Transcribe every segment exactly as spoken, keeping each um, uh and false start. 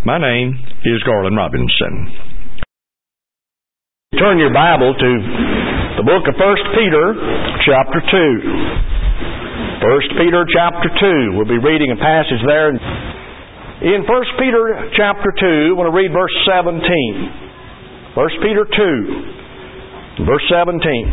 My name is Garland Robinson. Turn your Bible to the book of First Peter, chapter two. First Peter, chapter two. We'll be reading a passage there. In First Peter, chapter two, I want to read verse seventeen. First Peter two, verse seventeen.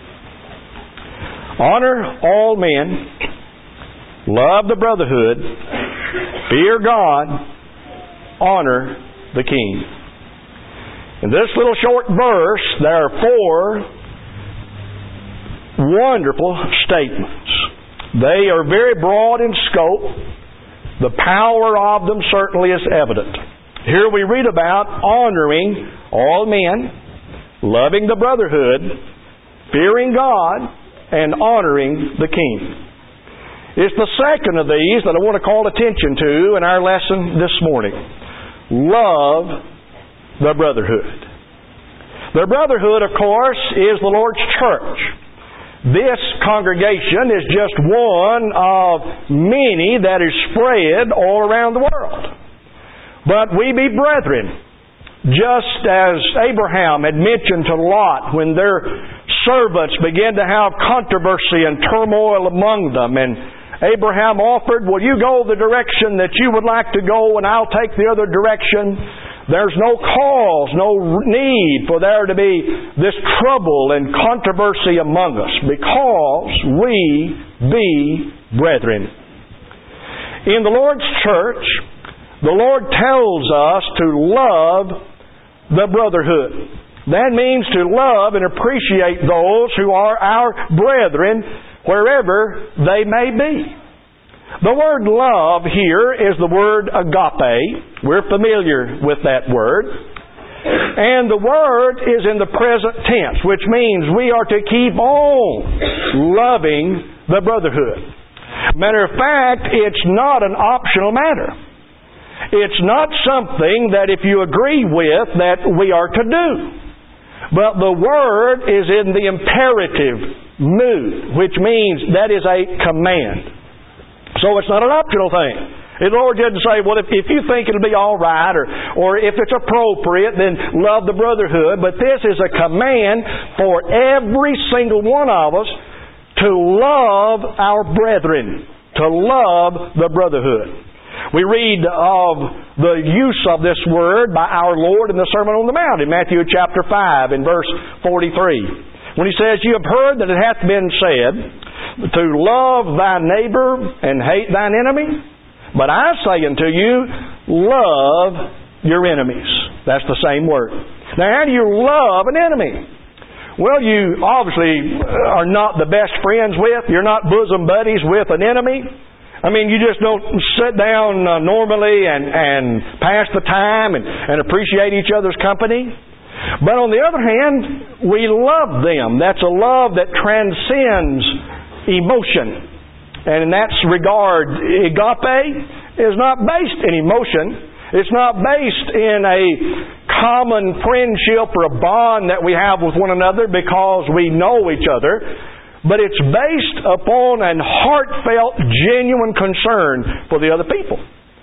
Honor all men, love the brotherhood, fear God, honor the king. In this little short verse, there are four wonderful statements. They are very broad in scope. The power of them certainly is evident. Here we read about honoring all men, loving the brotherhood, fearing God, and honoring the king. It's the second of these that I want to call attention to in our lesson this morning. Love the brotherhood. The brotherhood, of course, is the Lord's church. This congregation is just one of many that is spread all around the world. But we be brethren, just as Abraham had mentioned to Lot when their servants began to have controversy and turmoil among them, and Abraham offered, "Will you go the direction that you would like to go, and I'll take the other direction?" There's no cause, no need for there to be this trouble and controversy among us, because we be brethren. In the Lord's church, the Lord tells us to love the brotherhood. That means to love and appreciate those who are our brethren, wherever they may be. The word love here is the word agape. We're familiar with that word. And the word is in the present tense, which means we are to keep on loving the brotherhood. Matter of fact, it's not an optional matter. It's not something that if you agree with that we are to do. But the word is in the imperative mood, which means that is a command. So it's not an optional thing. The Lord didn't say, well, if, if you think it'll be all right, or, or if it's appropriate, then love the brotherhood. But this is a command for every single one of us to love our brethren, to love the brotherhood. We read of the use of this word by our Lord in the Sermon on the Mount in Matthew chapter five in verse forty-three. When He says, "You have heard that it hath been said, to love thy neighbor and hate thine enemy. But I say unto you, love your enemies." That's the same word. Now, how do you love an enemy? Well, you obviously are not the best friends with. You're not bosom buddies with an enemy. I mean, you just don't sit down uh, normally and, and pass the time and, and appreciate each other's company. But on the other hand, we love them. That's a love that transcends emotion. And in that regard, agape is not based in emotion. It's not based in a common friendship or a bond that we have with one another because we know each other. But it's based upon a heartfelt, genuine concern for the other people.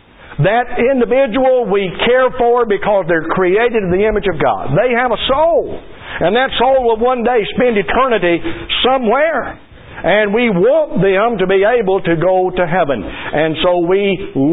That individual we care for because they're created in the image of God. They have a soul. And that soul will one day spend eternity somewhere. And we want them to be able to go to heaven. And so we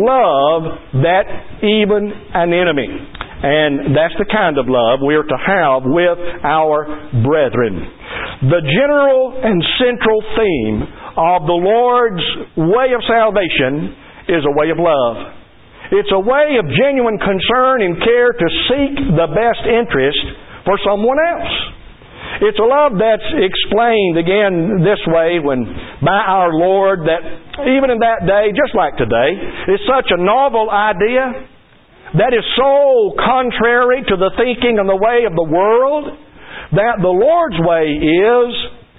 love that even an enemy. And that's the kind of love we are to have with our brethren. The general and central theme of the Lord's way of salvation is a way of love. It's a way of genuine concern and care to seek the best interest for someone else. It's a love that's explained again this way when by our Lord that even in that day, just like today, is such a novel idea that is so contrary to the thinking and the way of the world that the Lord's way is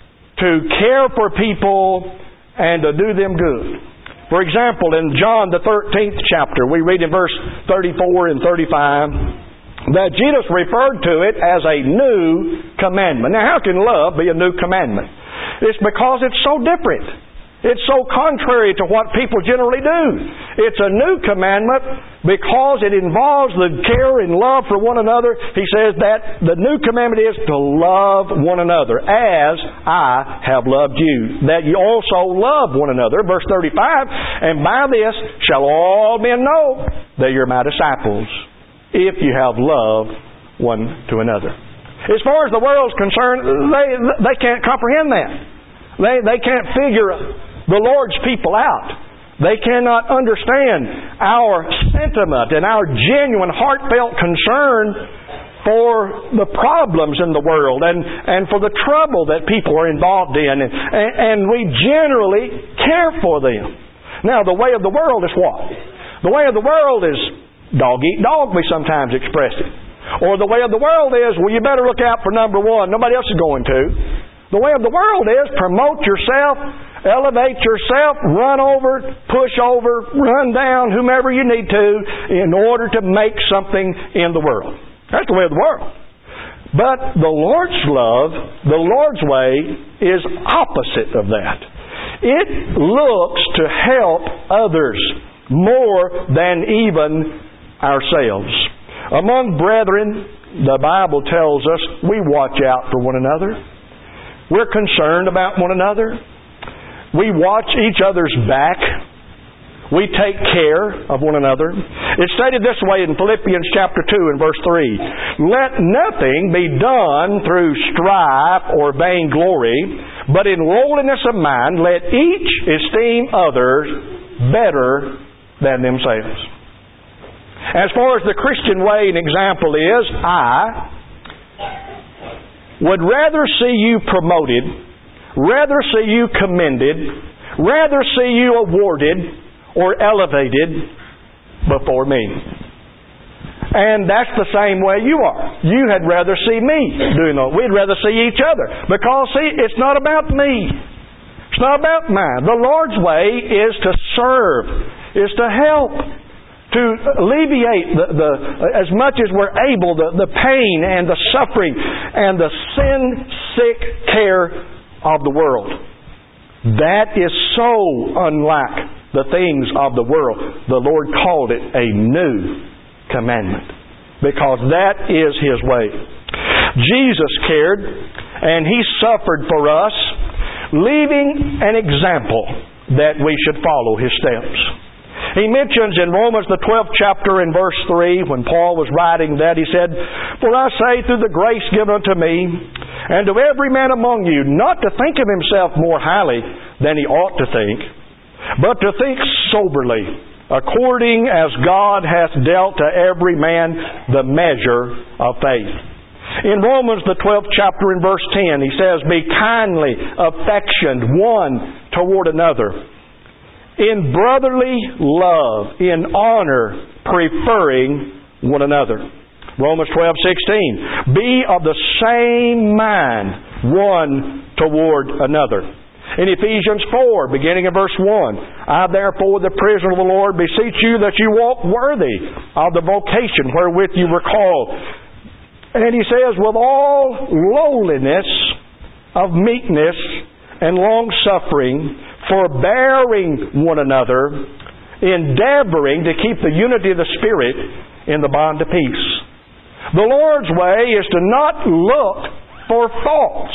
to care for people and to do them good. For example, in John the thirteenth chapter, we read in verse thirty-four and thirty-five that Jesus referred to it as a new commandment. Now, how can love be a new commandment? It's because it's so different. It's so contrary to what people generally do. It's a new commandment because it involves the care and love for one another. He says that the new commandment is to love one another as I have loved you, that you also love one another. Verse thirty-five, and by this shall all men know that you're my disciples, if you have love one to another. As far as the world's concerned, they they can't comprehend that. They they can't figure the Lord's people out. They cannot understand our sentiment and our genuine heartfelt concern for the problems in the world and, and for the trouble that people are involved in. And, and we generally care for them. Now, the way of the world is what? The way of the world is dog eat dog, we sometimes express it. Or the way of the world is, well, you better look out for number one. Nobody else is going to. The way of the world is promote yourself, elevate yourself, run over, push over, run down whomever you need to in order to make something in the world. That's the way of the world. But the Lord's love, the Lord's way, is opposite of that. It looks to help others more than even ourselves. Among brethren, the Bible tells us we watch out for one another. We're concerned about one another. We watch each other's back. We take care of one another. It's stated this way in Philippians chapter two and verse three. Let nothing be done through strife or vainglory, but in lowliness of mind let each esteem others better than themselves. As far as the Christian way and example is, I would rather see you promoted, rather see you commended, rather see you awarded or elevated before me. And that's the same way you are. You had rather see me doing that. We'd rather see each other. Because, see, it's not about me. It's not about mine. The Lord's way is to serve, is to help, to alleviate the, the as much as we're able the, the pain and the suffering and the sin-sick care of the world. That is so unlike the things of the world. The Lord called it a new commandment because that is His way. Jesus cared and He suffered for us, leaving an example that we should follow His steps. He mentions in Romans the twelfth chapter in verse three, when Paul was writing that, he said, For I say through the grace given unto me, and to every man among you, not to think of himself more highly than he ought to think, but to think soberly, according as God hath dealt to every man the measure of faith. In Romans the twelfth chapter in verse ten, he says, Be kindly affectioned one toward another, in brotherly love, in honor, preferring one another. Romans twelve sixteen. Be of the same mind one toward another. In Ephesians four, beginning of verse one, I therefore, the prisoner of the Lord, beseech you that you walk worthy of the vocation wherewith you were called. And he says, with all lowliness of meekness and long-suffering, forbearing one another, endeavoring to keep the unity of the Spirit in the bond of peace. The Lord's way is to not look for faults.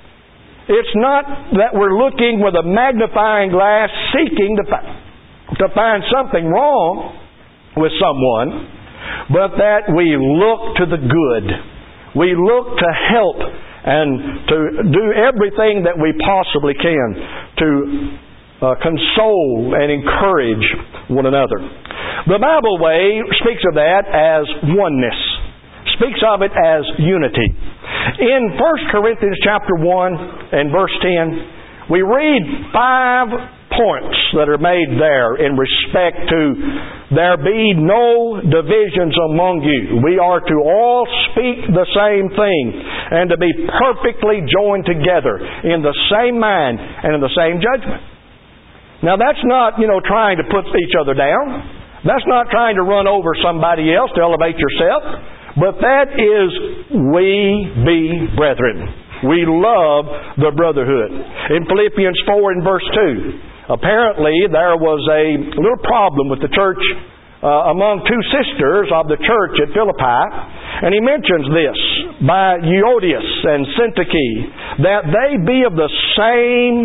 It's not that we're looking with a magnifying glass seeking to, fi- to find something wrong with someone, but that we look to the good. We look to help and to do everything that we possibly can to uh, console and encourage one another. The Bible way speaks of that as oneness. Speaks of it as unity. In First Corinthians chapter one and verse ten, we read five points that are made there in respect to there be no divisions among you. We are to all speak the same thing and to be perfectly joined together in the same mind and in the same judgment. Now that's not, you know, trying to put each other down. That's not trying to run over somebody else to elevate yourself. But that is we be brethren. We love the brotherhood. In Philippians four and verse two, Apparently, there was a little problem with the church uh, among two sisters of the church at Philippi. And he mentions this by Euodias and Syntyche, that they be of the same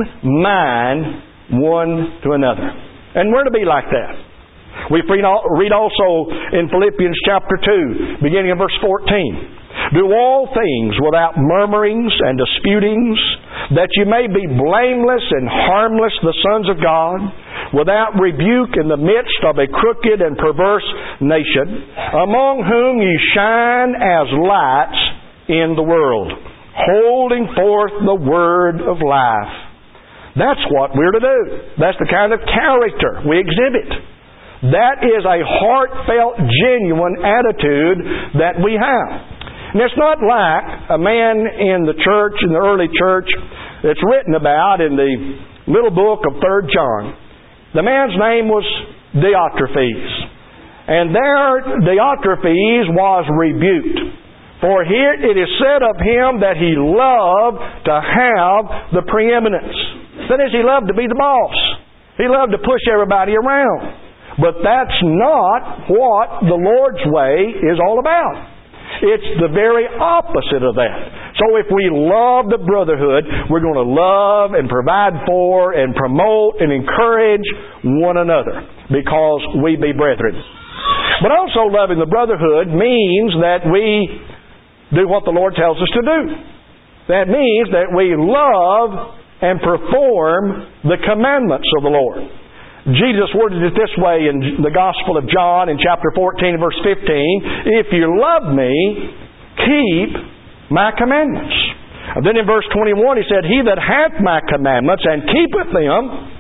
mind one to another. And we're to be like that. We read also in Philippians chapter two, beginning in verse fourteen. Do all things without murmurings and disputings, that you may be blameless and harmless, the sons of God, without rebuke in the midst of a crooked and perverse nation, among whom ye shine as lights in the world, holding forth the word of life. That's what we're to do. That's the kind of character we exhibit. That is a heartfelt, genuine attitude that we have. And it's not like a man in the church, in the early church, that's written about in the little book of Third John. The man's name was Diotrephes. And there Diotrephes was rebuked. For here it is said of him that he loved to have the preeminence. That is, he loved to be the boss. He loved to push everybody around. But that's not what the Lord's way is all about. It's the very opposite of that. So if we love the brotherhood, we're going to love and provide for and promote and encourage one another because we be brethren. But also loving the brotherhood means that we do what the Lord tells us to do. That means that we love and perform the commandments of the Lord. Jesus worded it this way in the Gospel of John in chapter fourteen, verse fifteen. If you love me, keep my commandments. And then in verse twenty-one he said, He that hath my commandments and keepeth them,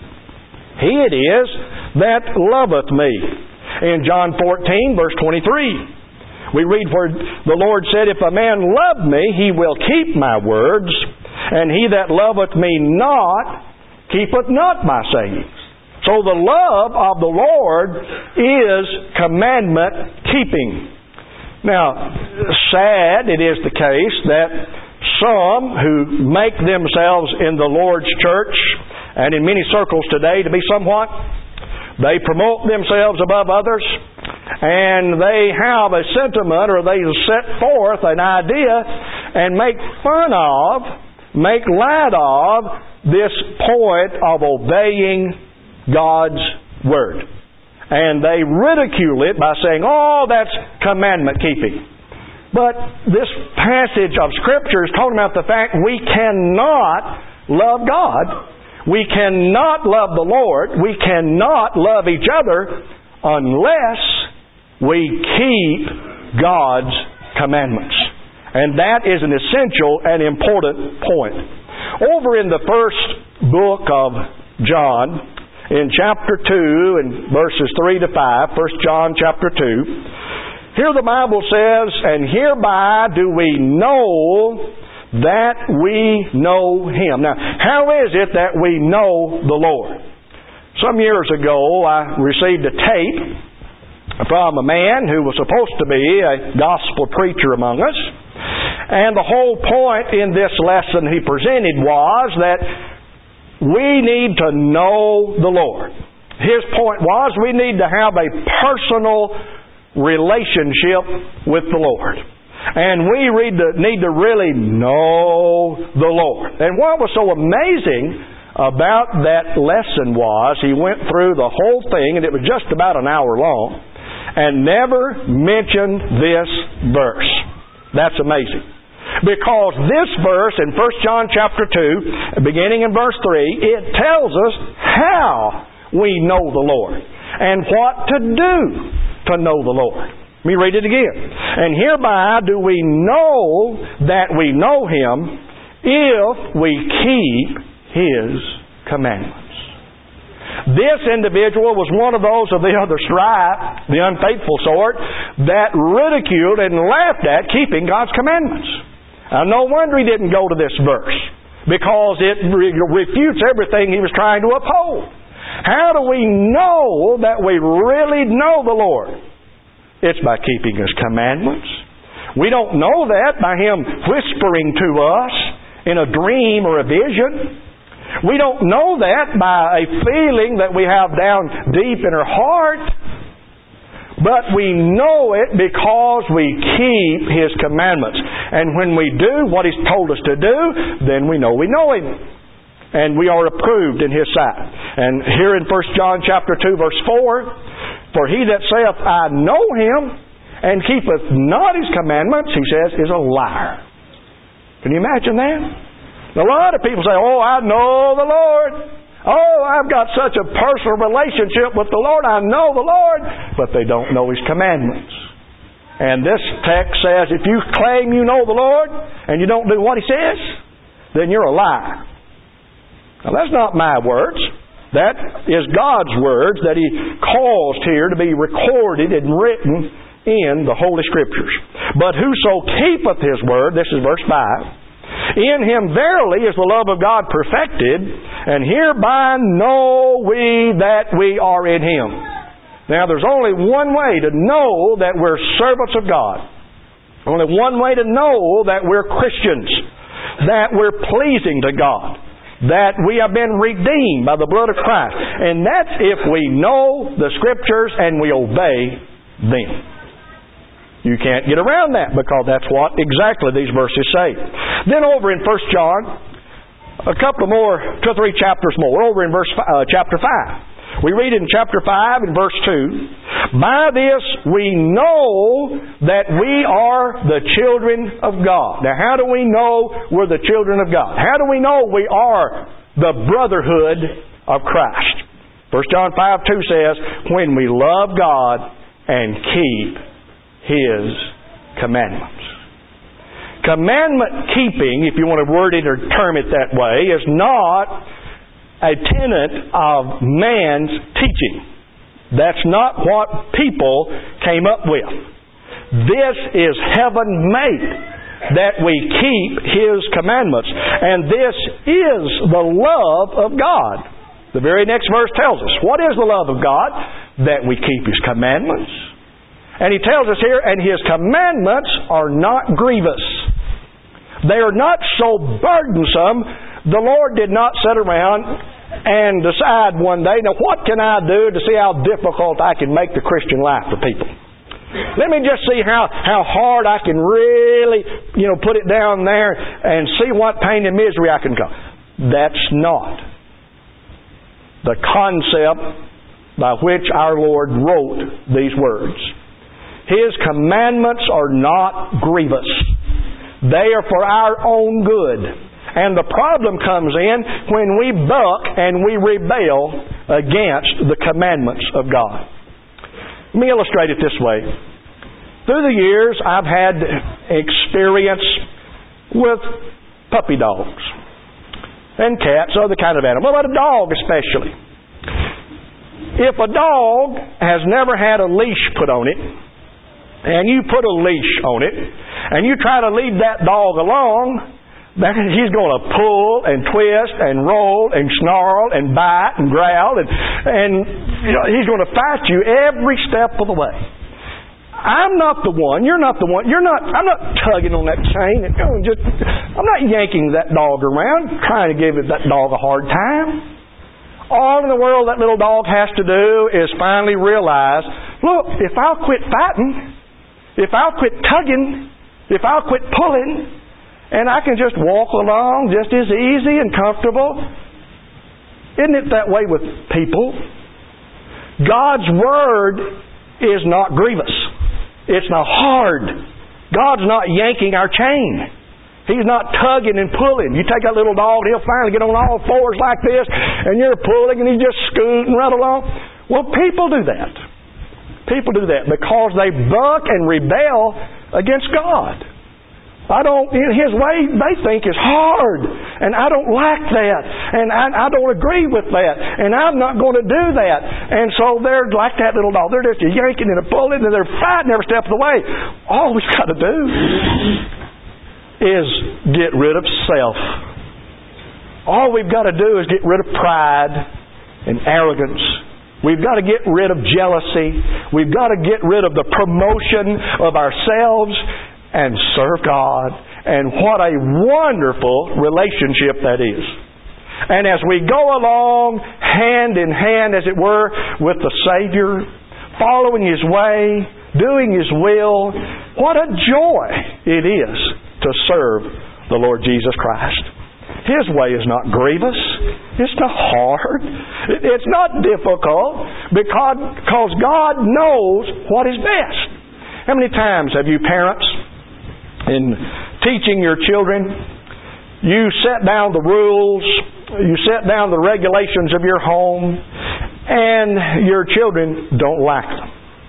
he it is that loveth me. In John fourteen, verse twenty-three, we read where the Lord said, If a man love me, he will keep my words, and he that loveth me not, keepeth not my sayings. So the love of the Lord is commandment keeping. Now, sad it is the case that some who make themselves in the Lord's church and in many circles today to be somewhat, they promote themselves above others and they have a sentiment or they set forth an idea and make fun of, make light of this point of obeying God's Word. And they ridicule it by saying, oh, that's commandment keeping. But this passage of Scripture is talking about the fact we cannot love God. We cannot love the Lord. We cannot love each other unless we keep God's commandments. And that is an essential and important point. Over in the first book of John, in chapter two and verses three to five, First John chapter two, here the Bible says, And hereby do we know that we know Him. Now, how is it that we know the Lord? Some years ago, I received a tape from a man who was supposed to be a gospel preacher among us. And the whole point in this lesson he presented was that we need to know the Lord. His point was we need to have a personal relationship with the Lord. And we need to really know the Lord. And what was so amazing about that lesson was he went through the whole thing, and it was just about an hour long, and never mentioned this verse. That's amazing. Because this verse in First John chapter two, beginning in verse three, it tells us how we know the Lord and what to do to know the Lord. Let me read it again. And hereby do we know that we know Him if we keep His commandments. This individual was one of those of the other stripe, the unfaithful sort, that ridiculed and laughed at keeping God's commandments. Now, no wonder he didn't go to this verse, because it re- refutes everything he was trying to uphold. How do we know that we really know the Lord? It's by keeping His commandments. We don't know that by Him whispering to us in a dream or a vision. We don't know that by a feeling that we have down deep in our heart. But we know it because we keep His commandments. And when we do what He's told us to do, then we know we know Him. And we are approved in His sight. And here in First John chapter two, verse four, for he that saith, I know Him, and keepeth not His commandments, he says, is a liar. Can you imagine that? A lot of people say, oh, I know the Lord. Oh, I've got such a personal relationship with the Lord. I know the Lord. But they don't know His commandments. And this text says, if you claim you know the Lord and you don't do what He says, then you're a liar. Now, that's not my words. That is God's words that He caused here to be recorded and written in the Holy Scriptures. But whoso keepeth His word, this is verse five, in Him verily is the love of God perfected, and hereby know we that we are in Him. Now, there's only one way to know that we're servants of God. Only one way to know that we're Christians, that we're pleasing to God, that we have been redeemed by the blood of Christ. And that's if we know the Scriptures and we obey them. You can't get around that because that's what exactly these verses say. Then over in First John, a couple more, two or three chapters more, over in verse uh, chapter five. We read in chapter five and verse two, by this we know that we are the children of God. Now, how do we know we're the children of God? How do we know we are the brotherhood of Christ? First John five two says, when we love God and keep His commandments. Commandment keeping, if you want to word it or term it that way, is not a tenet of man's teaching. That's not what people came up with. This is heaven-made, that we keep His commandments. And this is the love of God. The very next verse tells us, what is the love of God? That we keep His commandments. And He tells us here, and His commandments are not grievous. They are not so burdensome. The Lord did not sit around and decide one day, now what can I do to see how difficult I can make the Christian life for people? Let me just see how, how hard I can really, you know, put it down there and see what pain and misery I can cause. That's not the concept by which our Lord wrote these words. His commandments are not grievous. They are for our own good. And the problem comes in when we buck and we rebel against the commandments of God. Let me illustrate it this way. Through the years, I've had experience with puppy dogs and cats, other kind of animals, but a dog especially. If a dog has never had a leash put on it, and you put a leash on it, and you try to lead that dog along, he's going to pull and twist and roll and snarl and bite and growl, and, and you know, he's going to fight you every step of the way. I'm not the one, you're not the one, you're not, I'm not tugging on that chain and going just, I'm not yanking that dog around, trying to give that dog a hard time. All in the world that little dog has to do is finally realize, look, if I'll quit fighting, if I'll quit tugging, if I'll quit pulling, and I can just walk along just as easy and comfortable. Isn't it that way with people? God's Word is not grievous. It's not hard. God's not yanking our chain. He's not tugging and pulling. You take that little dog, he'll finally get on all fours like this, and you're pulling, and he's just scooting right along. Well, people do that. People do that because they buck and rebel against God. I don't, in His way, they think is hard. And I don't like that. And I, I don't agree with that. And I'm not going to do that. And so they're like that little dog. They're just yanking and pulling and they're fighting every step of the way. All we've got to do is get rid of self. All we've got to do is get rid of pride and arrogance. We've got to get rid of jealousy. We've got to get rid of the promotion of ourselves and serve God. And what a wonderful relationship that is. And as we go along, hand in hand, as it were, with the Savior, following His way, doing His will, what a joy it is to serve the Lord Jesus Christ. His way is not grievous. It's not hard. It's not difficult because, because God knows what is best. How many times have you parents, in teaching your children, you set down the rules, you set down the regulations of your home, and your children don't like them?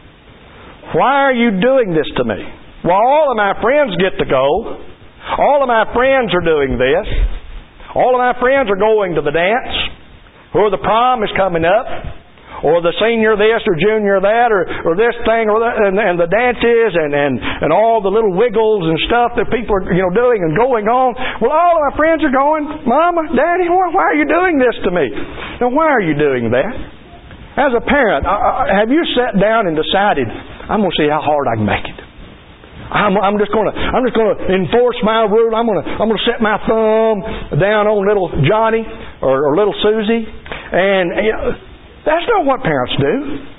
Why are you doing this to me? Well, all of my friends get to go. All of my friends are doing this. All of my friends are going to the dance, or the prom is coming up, or the senior this or junior that, or, or this thing, or that, and, and the dances, and, and, and all the little wiggles and stuff that people are, you know, doing and going on. Well, all of my friends are going, Mama, Daddy, why, why are you doing this to me? Now, why are you doing that? As a parent, have you sat down and decided, I'm going to see how hard I can make it? I'm, I'm just going to I'm just going to enforce my rule. I'm going to I'm going to set my thumb down on little Johnny or, or little Susie, and you know, that's not what parents do.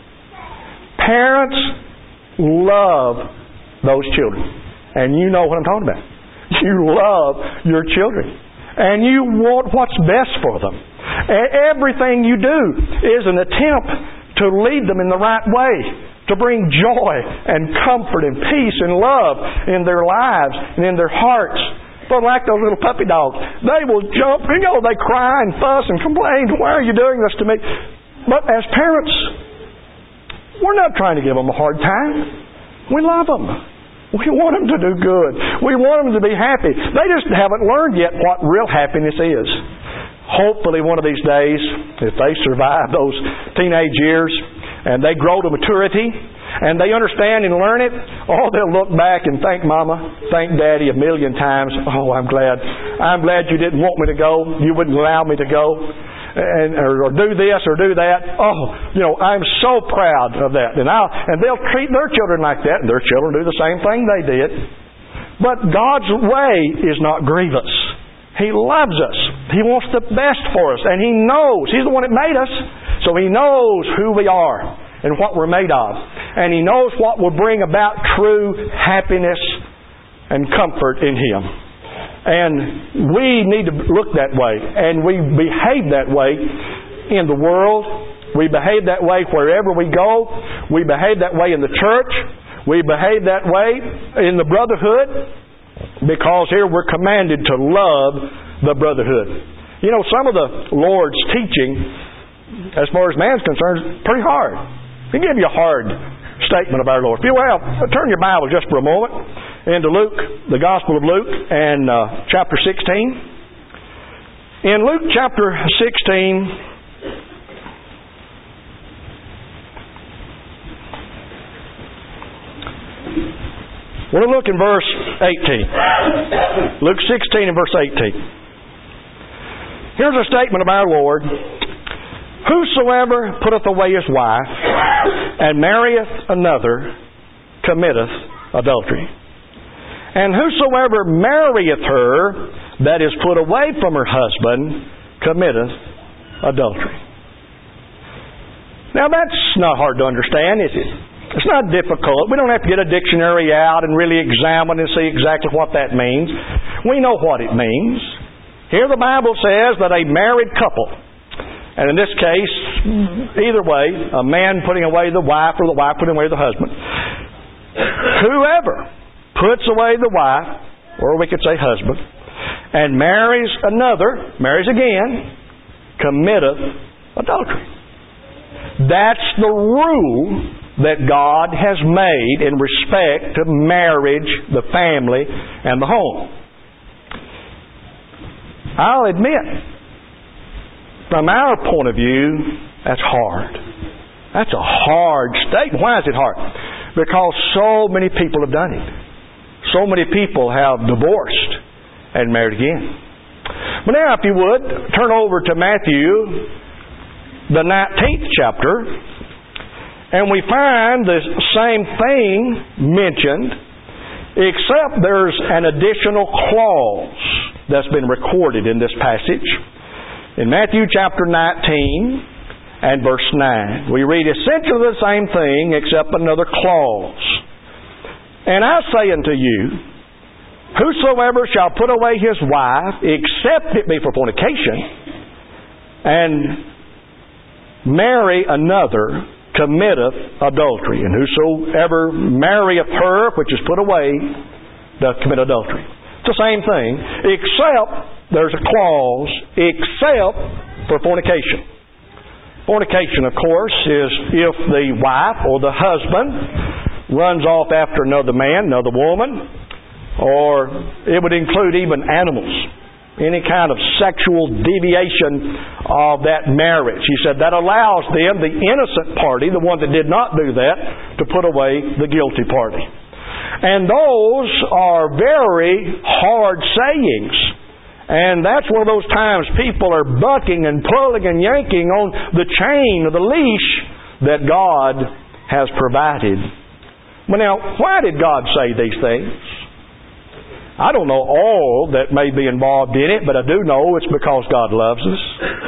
Parents love those children, and you know what I'm talking about. You love your children, and you want what's best for them. And everything you do is an attempt to lead them in the right way, to bring joy and comfort and peace and love in their lives and in their hearts. But like those little puppy dogs, they will jump, you know, they cry and fuss and complain, why are you doing this to me? But as parents, we're not trying to give them a hard time. We love them. We want them to do good. We want them to be happy. They just haven't learned yet what real happiness is. Hopefully one of these days, if they survive those teenage years, and they grow to maturity, and they understand and learn it, oh, they'll look back and thank Mama, thank Daddy a million times. Oh, I'm glad. I'm glad you didn't want me to go. You wouldn't allow me to go, and or, or do this or do that. Oh, you know, I'm so proud of that. And I'll, and they'll treat their children like that, and their children do the same thing they did. But God's way is not grievous. He loves us. He wants the best for us, and He knows. He's the one that made us. So He knows who we are and what we're made of. And He knows what will bring about true happiness and comfort in Him. And we need to look that way. And we behave that way in the world. We behave that way wherever we go. We behave that way in the church. We behave that way in the brotherhood, because here we're commanded to love the brotherhood. You know, some of the Lord's teaching, as far as man's concerned, is pretty hard. He give you a hard statement of our Lord. If you will, turn your Bible just for a moment into Luke, the Gospel of Luke, and uh, chapter sixteen. In Luke chapter sixteen, we'll look in verse eighteen. Luke sixteen and verse eighteen. Here's a statement of our Lord. Whosoever putteth away his wife, and marrieth another, committeth adultery. And whosoever marrieth her, that is put away from her husband, committeth adultery. Now that's not hard to understand, is it? It's not difficult. We don't have to get a dictionary out and really examine and see exactly what that means. We know what it means. Here the Bible says that a married couple, and in this case, either way, a man putting away the wife or the wife putting away the husband, whoever puts away the wife, or we could say husband, and marries another, marries again, committeth adultery. That's the rule that God has made in respect to marriage, the family, and the home. I'll admit, from our point of view, that's hard. That's a hard statement. Why is it hard? Because so many people have done it. So many people have divorced and married again. But now, if you would, turn over to Matthew, the nineteenth chapter, and we find the same thing mentioned, except there's an additional clause that's been recorded in this passage. In Matthew chapter nineteen and verse nine, we read essentially the same thing except another clause. And I say unto you, whosoever shall put away his wife, except it be for fornication, and marry another, committeth adultery. And whosoever marrieth her which is put away, doth commit adultery. It's the same thing, except there's a clause, except for fornication. Fornication, of course, is if the wife or the husband runs off after another man, another woman, or it would include even animals. Any kind of sexual deviation of that marriage. He said that allows them, the innocent party, the one that did not do that, to put away the guilty party. And those are very hard sayings. And that's one of those times people are bucking and pulling and yanking on the chain or the leash that God has provided. Well, now, why did God say these things? I don't know all that may be involved in it, but I do know it's because God loves us.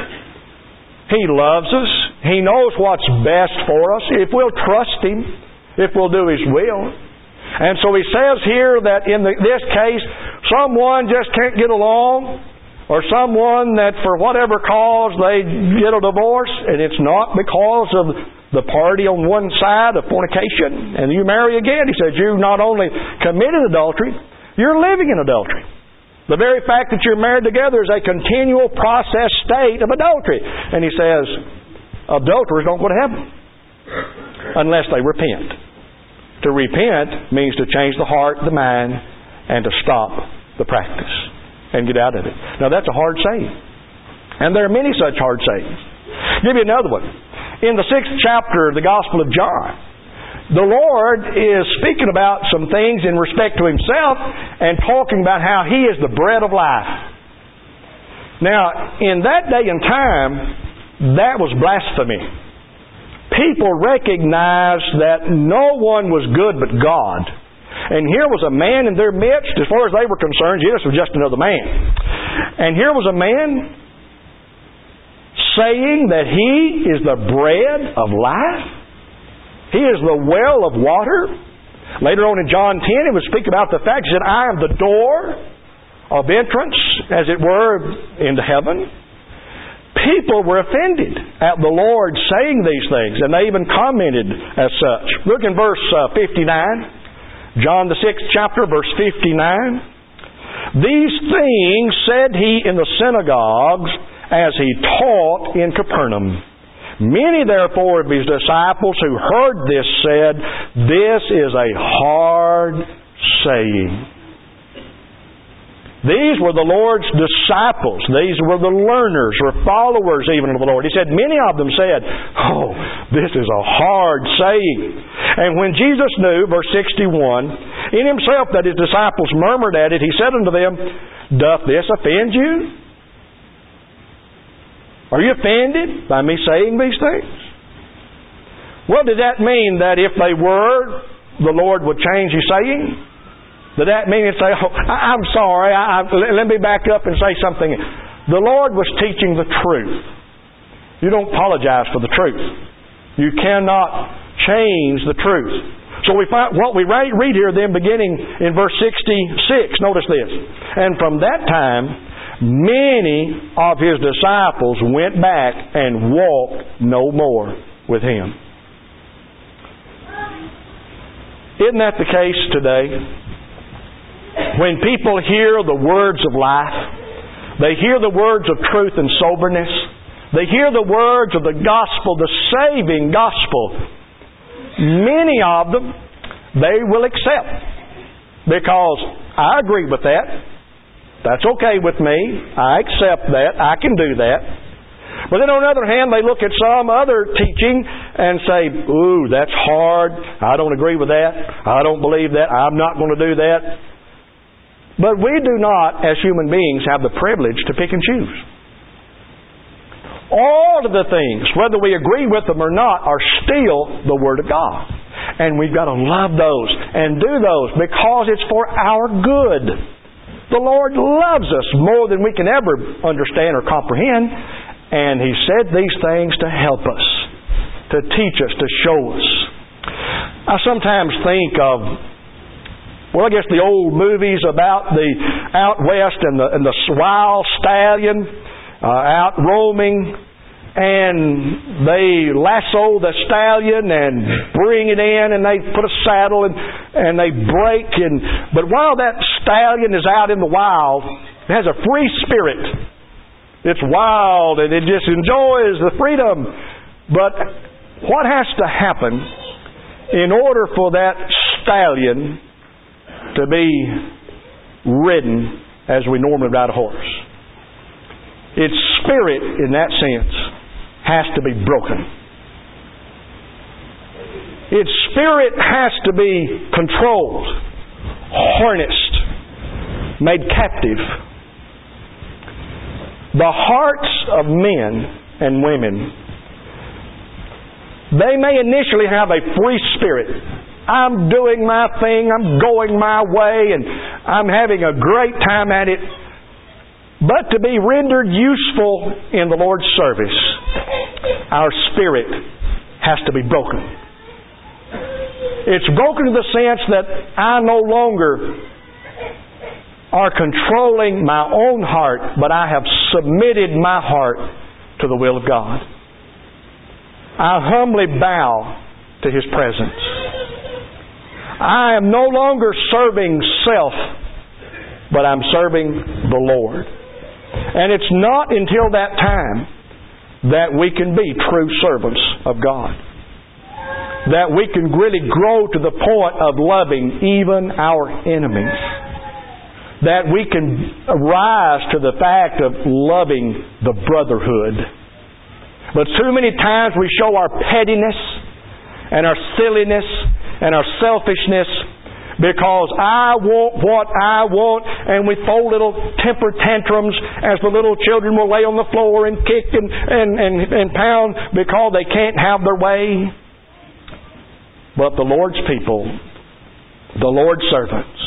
He loves us. He knows what's best for us if we'll trust Him, if we'll do His will. And so He says here that in the, this case, someone just can't get along, or someone that for whatever cause they get a divorce, and it's not because of the party on one side of fornication, and you marry again. He says you not only committed adultery, you're living in adultery. The very fact that you're married together is a continual process state of adultery. And He says adulterers don't go to heaven unless they repent. To repent means to change the heart, the mind, and to stop the practice and get out of it. Now that's a hard saying. And there are many such hard sayings. I'll give you another one. In the sixth chapter of the Gospel of John, the Lord is speaking about some things in respect to Himself and talking about how He is the bread of life. Now, in that day and time, that was blasphemy. People recognized that no one was good but God. And here was a man in their midst, as far as they were concerned, Jesus was just another man. And here was a man saying that He is the bread of life. He is the well of water. Later on in John ten, He would speak about the fact that I am the door of entrance, as it were, into heaven. People were offended at the Lord saying these things, and they even commented as such. Look in verse uh, fifty-nine, John the sixth chapter, verse fifty-nine. These things said He in the synagogues as He taught in Capernaum. Many therefore of His disciples who heard this said, this is a hard saying. These were the Lord's disciples. These were the learners or followers even of the Lord. He said, many of them said, oh, this is a hard saying. And when Jesus knew, verse sixty-one, in Himself that His disciples murmured at it, He said unto them, doth this offend you? Are you offended by me saying these things? Well, did that mean that if they were, the Lord would change His saying? Did that mean He'd say, oh, I'm sorry, I, I, let me back up and say something? The Lord was teaching the truth. You don't apologize for the truth. You cannot change the truth. So we find what we read here then beginning in verse sixty-six. Notice this. And from that time, many of His disciples went back and walked no more with Him. Isn't that the case today? When people hear the words of life, they hear the words of truth and soberness, they hear the words of the gospel, the saving gospel, many of them they will accept because I agree with that. That's okay with me. I accept that. I can do that. But then on the other hand, they look at some other teaching and say, ooh, that's hard. I don't agree with that. I don't believe that. I'm not going to do that. But we do not, as human beings, have the privilege to pick and choose. All of the things, whether we agree with them or not, are still the Word of God. And we've got to love those and do those because it's for our good. The Lord loves us more than we can ever understand or comprehend. And He said these things to help us, to teach us, to show us. I sometimes think of, well, I guess the old movies about the out west and the, and the wild stallion uh, out roaming, and they lasso the stallion and bring it in, and they put a saddle and, and they break. And but while that stallion is out in the wild, it has a free spirit. It's wild and it just enjoys the freedom. But what has to happen in order for that stallion to be ridden as we normally ride a horse? Its spirit, in that sense, has to be broken. Its spirit has to be controlled, harnessed, made captive. The hearts of men and women, they may initially have a free spirit. I'm doing my thing, I'm going my way, and I'm having a great time at it. But to be rendered useful in the Lord's service, our spirit has to be broken. It's broken in the sense that I no longer are controlling my own heart, but I have submitted my heart to the will of God. I humbly bow to His presence. I am no longer serving self, but I'm serving the Lord. And it's not until that time that we can be true servants of God. That we can really grow to the point of loving even our enemies. That we can rise to the fact of loving the brotherhood. But too many times we show our pettiness and our silliness and our selfishness because I want what I want, and we throw little temper tantrums as the little children will lay on the floor and kick and, and, and, and pound because they can't have their way. But the Lord's people, the Lord's servants,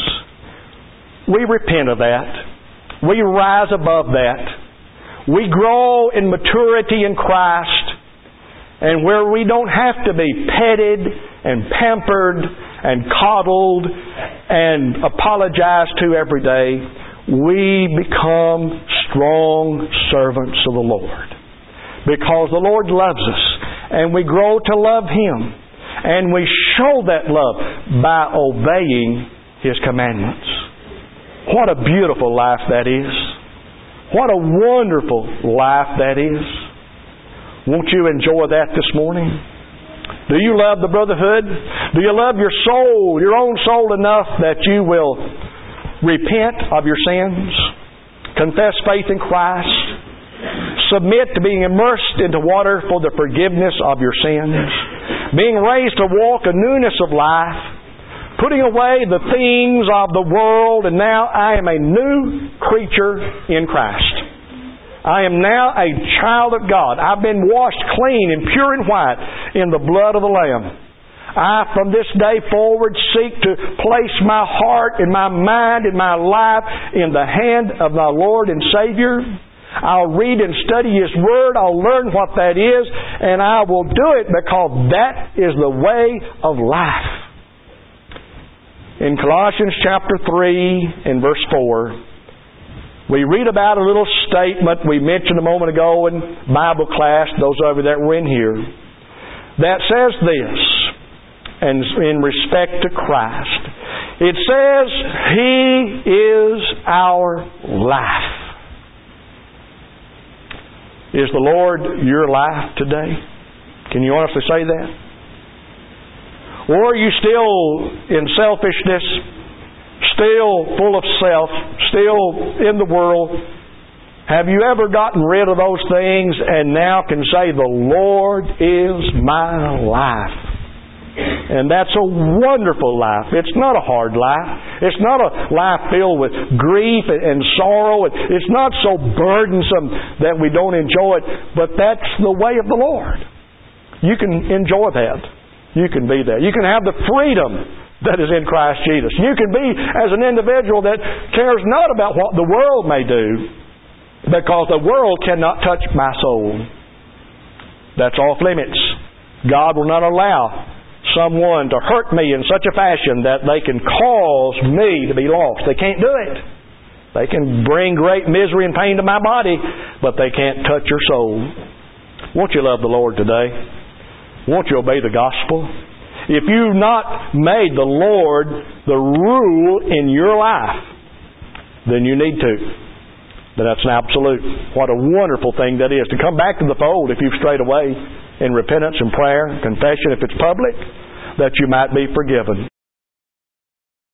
we repent of that. We rise above that. We grow in maturity in Christ, and where we don't have to be petted and pampered and coddled and apologized to every day, we become strong servants of the Lord. Because the Lord loves us, and we grow to love Him, and we show that love by obeying His commandments. What a beautiful life that is. What a wonderful life that is. Won't you enjoy that this morning? Do you love the brotherhood? Do you love your soul, your own soul enough that you will repent of your sins, confess faith in Christ, submit to being immersed into water for the forgiveness of your sins, being raised to walk a newness of life, putting away the things of the world, and now I am a new creature in Christ. I am now a child of God. I've been washed clean and pure and white in the blood of the Lamb. I, from this day forward, seek to place my heart and my mind and my life in the hand of my Lord and Savior. I'll read and study His Word. I'll learn what that is, and I will do it because that is the way of life. In Colossians chapter three and verse four, we read about a little statement we mentioned a moment ago in Bible class, those of you that were in here, that says this, and in respect to Christ. It says, He is our life. Is the Lord your life today? Can you honestly say that? Or are you still in selfishness, still full of self, still in the world? Have you ever gotten rid of those things and now can say, the Lord is my life? And that's a wonderful life. It's not a hard life. It's not a life filled with grief and sorrow. It's not so burdensome that we don't enjoy it, but that's the way of the Lord. You can enjoy that. You can be that. You can have the freedom that is in Christ Jesus. You can be as an individual that cares not about what the world may do, Because the world cannot touch my soul. That's off limits. God will not allow someone to hurt me in such a fashion that they can cause me to be lost. They can't do it. They can bring great misery and pain to my body, but they can't touch your soul. Won't you love the Lord today? Won't you obey the gospel? If you've not made the Lord the rule in your life, then you need to. Then that's an absolute. What a wonderful thing that is, to come back to the fold if you've strayed away in repentance and prayer, confession if it's public, that you might be forgiven.